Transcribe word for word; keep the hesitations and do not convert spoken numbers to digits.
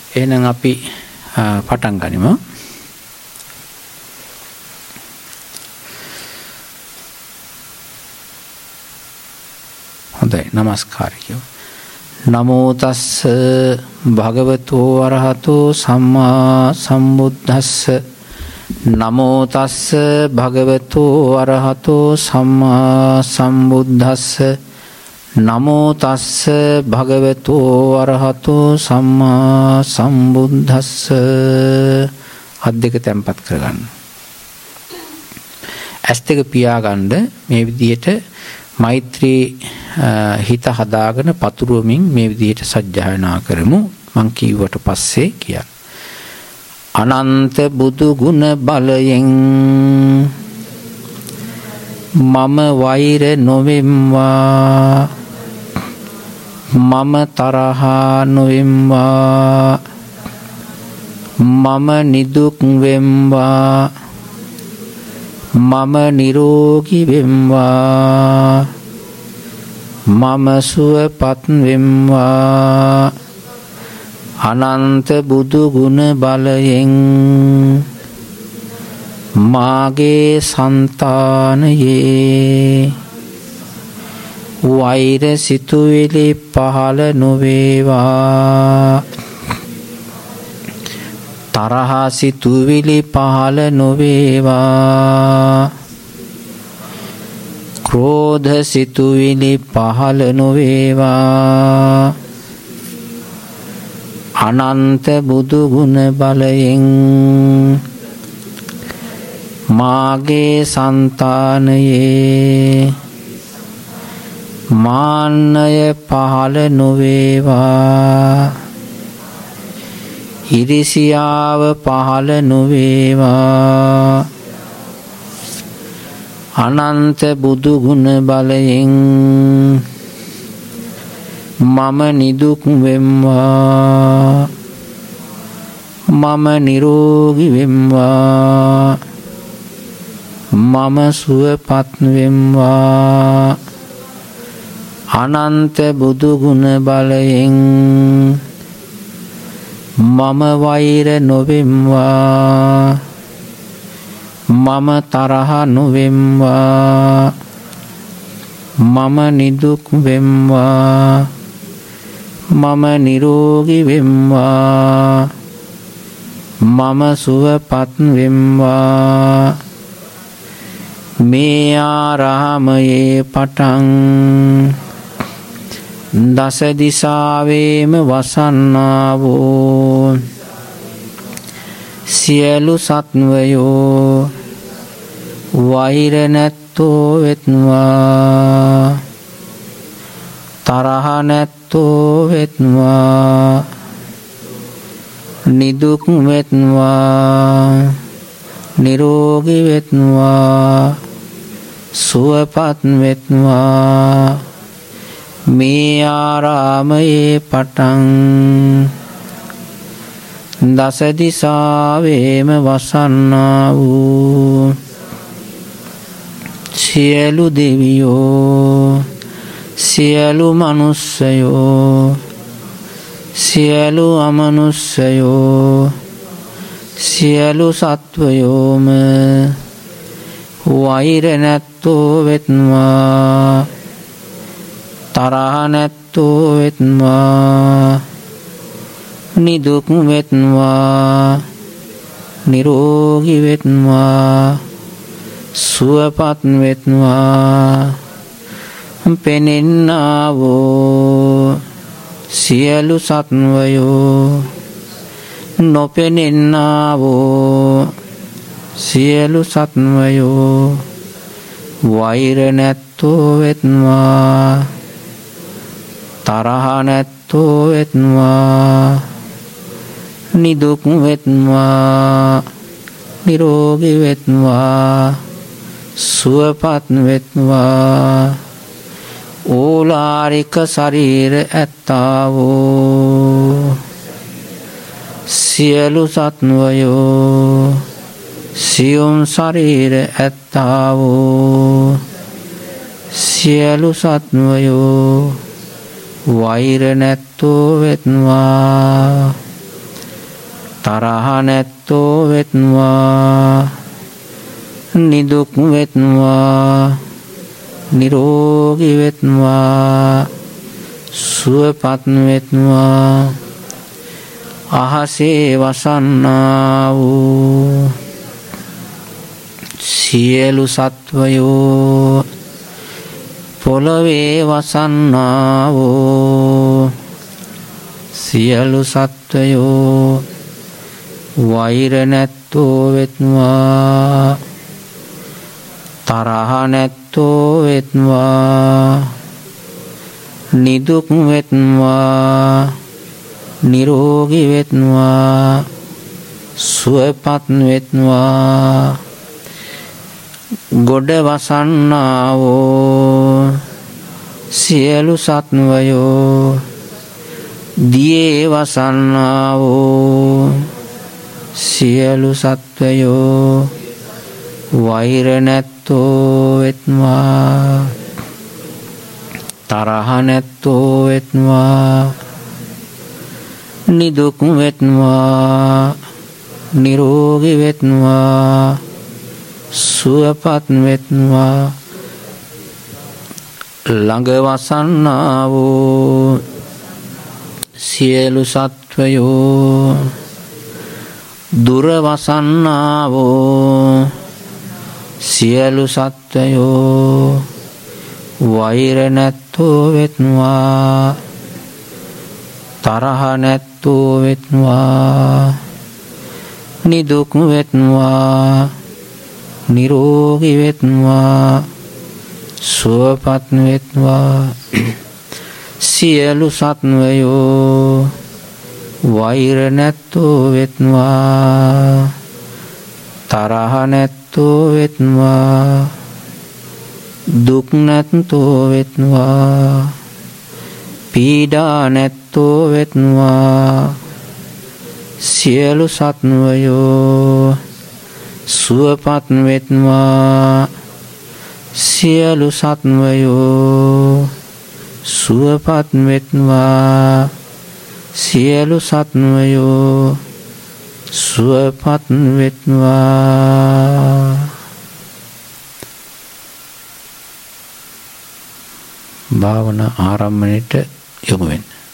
එහෙනම් අපි පටන් ගනිමු. හොඳයි নমස්කාරය කියමු. නමෝ තස්ස භගවතු අරහතෝ සම්මා සම්බුද්දස්ස. නමෝ තස්ස භගවතු අරහතෝ සම්මා සම්බුද්දස්ස. නමෝ තස්ස භගවතු අරහතෝ සම්මා සම්බුද්දස්ස. අත් දෙක තැම්පත් කරගන්න. ඇස් දෙක පියාගන්න. මේ විදිහට මෛත්‍රී හිත හදාගෙන පතුරුවමින් මේ විදිහට සජ්ජායනා කරමු. මං කීවට පස්සේ කියන්න. අනන්ත බුදු ගුණ බලයෙන් මම වෛර නොවෙම්වා, මම තරහා නොවෙම්වා, මම නිදුක් වෙම්වා, මම නිරෝගී වෙම්වා, මම සුවපත් වෙම්වා. අනන්ත බුදු ගුණ බලයෙන් මාගේ సంతානයේ වෛර සිතුවිලි පහළ නොවේවා, තරහ සිතුවිලි පහළ නොවේවා, ක්‍රෝධ සිතුවිලි පහළ නොවේවා. අනන්ත බුදු ගුණ බලයෙන් මාගේ సంతානයේ මාන්නය පහළ නොවේවා, ඉරිසියාව පහළ නොවේවා. අනන්ත බුදු ගුණ බලයෙන් මම නිදුක් වෙම්වා, මම නිරෝගී වෙම්වා, මම සුවපත් වෙම්වා. අනන්ත බුදු ගුණ බලයෙන් මම වෛර නොවෙම්වා, මම තරහ නොවෙම්වා, මම නිදුක් වෙම්වා, මම නිරෝගී වෙම්වා, මම සුවපත් වෙම්වා. මේ ආරාමයේ පටන් දස දිසාවේම වසන්නා වූ සියලු සත්වයෝ වෛර නැත්තෝ වෙත්වා, තරහ නැත්තෝ වෙත්වා, නිදුක් වෙත්වා, නිරෝගී වෙත්වා, සුවපත් වෙත්වා. මේ ආරාමයේ පටන් දස දිසාවේම වසන්නා වූ සියලු දෙවියෝ, සියලු මනුස්සයෝ, සියලු අමනුස්සයෝ, සියලු සත්වයෝම වෛර නැත්තෝ වෙත්වා, තරහ නැත්තෝ වෙත්වා, නිදුක් වෙත්වා, නිරෝගී වෙත්වා, සුවපත් වෙත්වා. පෙනෙන්නා වූ සියලු සත්වයෝ, නොපෙනෙන්නා වූ සියලු සත්වයෝ වෛර නැත්තෝ වෙත්වා, තරහ නැත්තෝ වෙත්වා, නිදුක් වෙත්වා, නිරෝගී වෙත්වා, සුවපත් වෙත්වා. ඕලාරික ශරීර ඇත්තා වූ සියලු සත්වයෝ, සියුම් ශරීර ඇත්තා වූ සියලු සත්වයෝ වෛර නැත්තෝ වෙත්වා, තරහ නැත්තෝ වෙත්වා නිදුක් වෙත්වා නිරෝගී වෙත්වා සුවපත් වෙත්වා අහසේ වසන්නා වූ සියලු සත්වයෝ පොළවේ වසන්නා වූ සියලු සත්වයෝ වෛර නැත්තෝ වෙත්වා තරහ නැත්තෝ වෙත්වා නිදුක් වෙත්වා නිරෝගී වෙත්වා සුවපත් වෙත්වා ගොඩ වසන්නා වූ සියලු සත්වයෝ දියේ වසන්නා වූ සියලු සත්වයෝ වෛර නැත්තෝ වෙත්වා තරහ නැත්තෝ වෙත්වා නිදුක් වෙත්වා නිරෝගී වෙත්වා සුවපත් වෙත්වා ළඟ වසන්නා වූ සියලු සත්වයෝ දුර වසන්නා වූ සියලු සත්වයෝ වෛර නැත්තෝ වෙත්වා තරහ නැත්තෝ වෙත්වා නිදුක් වෙත්වා නිරෝගී වෙත්වා සුවපත් වෙත්වා සියලු සත්වයෝ වෛර නැත්තෝ වෙත්වා තරහ නැත්තෝ වෙත්වා දුක් නැත්තෝ වෙත්වා පීඩා නැත්තෝ වෙත්වා සියලු සත්වයෝ සුවපත් වෙත්වා සියලු සත්වයෝ සුවපත් වෙත්වා සියලු සත්වයෝ සුවපත් වෙත්වා භාවනා ආරම්භණයට යොමු වෙන්න